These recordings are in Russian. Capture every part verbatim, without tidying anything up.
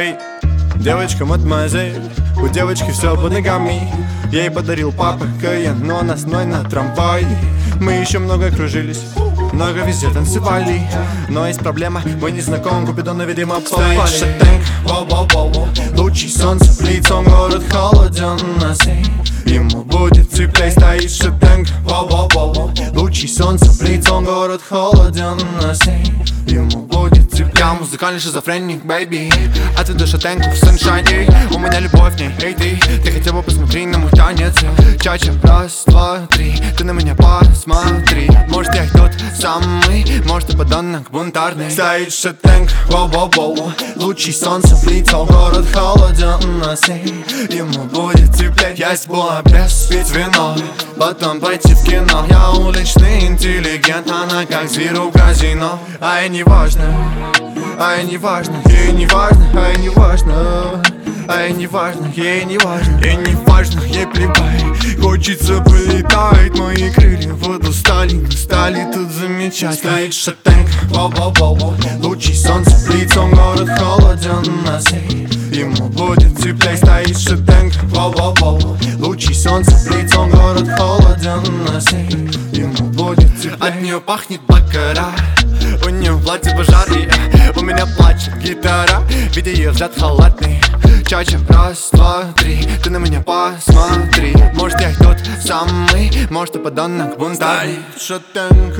Эй, девочка, мадемуазель, у девочки все под ногами. Я ей подарил папа Кайен, но она с мной на трамвай. Мы еще много кружились, много везде танцевали. Но есть проблема, мы не знакомы, Купидона, видимо, попали. Стоит шатенг, воу-воу-воу, лучи солнца в лицо, город холоден на сей. Ему будет теплей. Стоит шатенг, воу-воу-воу, лучи солнца в лицо, город холоден на сей. Ему будет теплей. Я музыкальный шизофреник, бэйби, а ты до шатенку в саншайне. У меня любовь в ней, эй ты, ты хотя бы посмотри на мой танец. Чача, раз, два, три, ты на меня посмотри. Может я и тот самый, может и подонок бунтарный. Стоит шатенг, воу-воу-воу, лучи солнца в лицо, город холоден на сей. Ему будет теплеть. Я была без пить вино, потом пойти в кино. Я уличный интеллигент, она как зверь в казино. А ей не важно, а ей не важно, ей не важно, а ей не важно, а ей не важно, ей не важно, ей не важно, ей плевать. Хочется полетать, мои крылья вот устали, мы стали тут замечать. Стоит шатенг, воу-воу-воу, лучи солнца в лицо, город холоден на сей. Ему будет теплей. Стоит шатенг, воу-воу-воу, лучи солнца в лицо, город холоден на сей. Ему будет теплей. От нее пахнет бакара, у нее в платье пожар, и у меня плачет гитара. Видя ее взгляд халатный. Чача, раз, два, три, ты на меня посмотри. Может я и тот самый, может и подонок бунтарный. Стоит шатенг,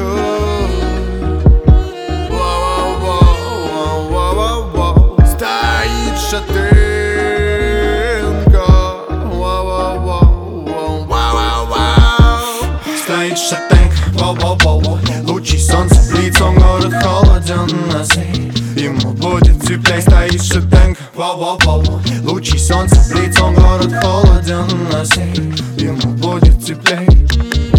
воу-воу-воу, стоит шатенг, воу-воу-воу, стоит шатенг, воу-воу-воу, лучи солнца в лицо, город холоден на сей. Ему будет теплей. Стоит шатенг, воу-воу-воу, лучи солнца в лицо, город холоден на сей. Ему будет теплей.